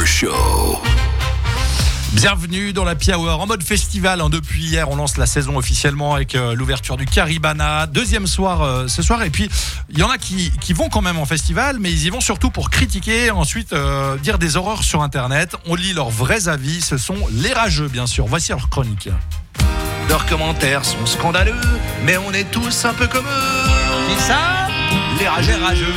Hour Show. Bienvenue dans la Happy Hour en mode festival. Depuis hier, on lance la saison officiellement avec l'ouverture du Caribana. Deuxième soir ce soir. Et puis, il y en a qui vont quand même en festival, mais ils y vont surtout pour critiquer, ensuite dire des horreurs sur Internet. On lit leurs vrais avis. Ce sont les rageux, bien sûr. Voici leur chronique. Leurs commentaires sont scandaleux, mais on est tous un peu comme eux. Qui ça ? Les rageux.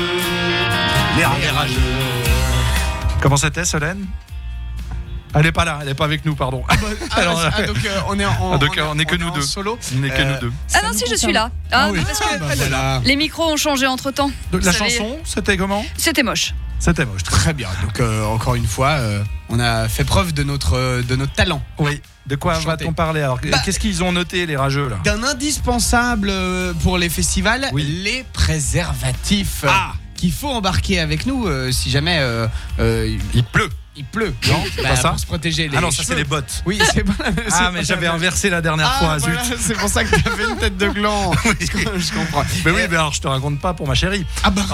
Les rageux. Comment c'était, Solène ? Elle n'est pas là, elle n'est pas avec nous, pardon. Donc on est que nous deux. Solo. On n'est que nous deux. Ah non, si, je suis là. Ah, oui. parce que Voilà. les micros ont changé entre temps. La chanson, c'était comment ? C'était moche. C'était moche. Très bien. Donc encore une fois, on a fait preuve de notre talent. Oui. De quoi Chanter. va-t-on parler alors ? Qu'est-ce qu'ils ont noté, les rageux, là ? D'un indispensable pour les festivals, Oui. les préservatifs. Ah ! Qu'il faut embarquer avec nous si jamais Il pleut. il pleut. Non, c'est pas ça. Pour se protéger les Ah non, ça, cheveux. c'est les bottes. Oui, c'est pas. Ah, mais j'avais inversé la dernière fois, zut. Voilà, c'est pour ça que tu avais une tête de gland. Je comprends. Mais oui, mais alors je te raconte pas pour ma chérie. Ah bah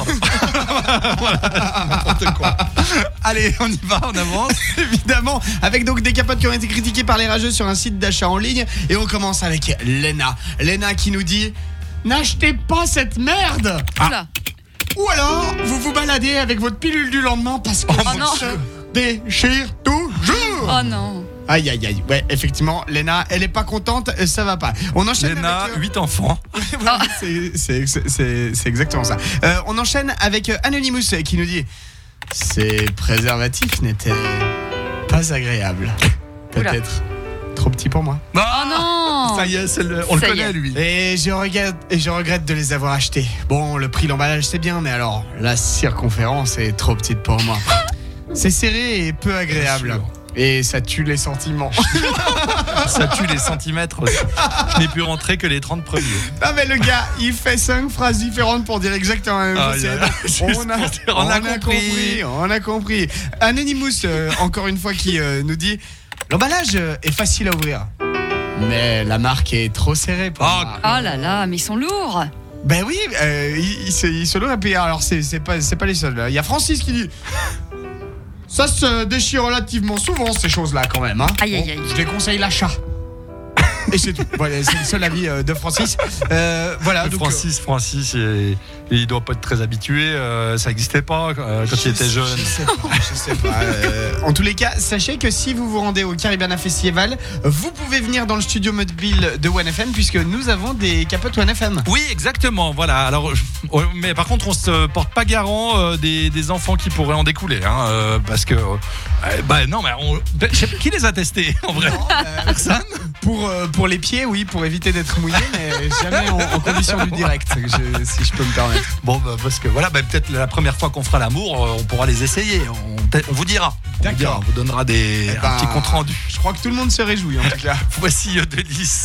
N'importe quoi. Allez, on y va, on avance. évidemment, avec donc des capotes qui ont été critiquées par les rageux sur un site d'achat en ligne. Et on commence avec Léna. Léna qui nous dit: n'achetez pas cette merde. Oula. Ou alors, vous vous baladez avec votre pilule du lendemain parce que ça non. se déchire toujours. Oh non. Aïe aïe aïe. Ouais, effectivement, Léna, elle est pas contente, ça va pas. On enchaîne Léna, avec 8 enfants. voilà, c'est exactement ça. On enchaîne avec Anonymous qui nous dit: ces préservatifs n'étaient pas agréables. Oula. Peut-être trop petit pour moi. Oh non. Ça y est, on le Ça y connaît, est. lui. Et je regrette de les avoir achetés. Bon, le prix, l'emballage, c'est bien, mais alors, la circonférence est trop petite pour moi. C'est serré et peu agréable. Bien sûr. Et ça tue les sentiments. Ça tue les centimètres. Je n'ai pu rentrer que les 30 premiers. Non mais le gars, il fait 5 phrases différentes pour dire exactement la même Ah, chose. yeah. Juste pour dire, On a compris. Anonymous, encore une fois, qui nous dit: l'emballage est facile à ouvrir, mais la marque est trop serrée pour moi. Oh là là, mais ils sont lourds. Ben oui, il se loue à payer. Alors c'est pas les seuls. Il y a Francis qui dit: ça se déchire relativement souvent ces choses-là quand même. Hein. Aïe, aïe, aïe. Je déconseille l'achat. Et c'est tout. Voilà, c'est le seul avis de Francis. Voilà. Donc, Francis, il doit pas être très habitué. Ça n'existait pas quand il était jeune. Je sais pas. En tous les cas, sachez que si vous vous rendez au Caribana Festival, vous pouvez venir dans le studio mobile de 1FM puisque nous avons des capotes 1FM. Oui, exactement. Voilà. Alors, mais par contre, on se porte pas garant des enfants qui pourraient en découler, hein, parce que non, mais qui les a testés en vrai? Personne. Pour les pieds, oui, pour éviter d'être mouillé, mais jamais en condition du direct, si je peux me permettre. Bon, parce que voilà, peut-être la première fois qu'on fera l'amour, on pourra les essayer. On vous dira. D'accord. On vous donnera un petit compte rendu. Je crois que tout le monde se réjouit en tout cas. Voici Delis.